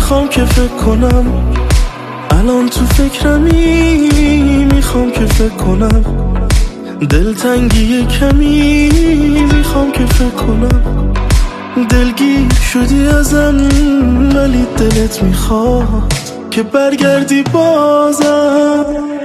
میخوام که فکر کنم، الان تو فکرمی، میخوام که فکر کنم، دلتنگی کمی میخوام که فکر کنم، دلگیر شدی ازم ولی دلت میخواد که برگردی بازم.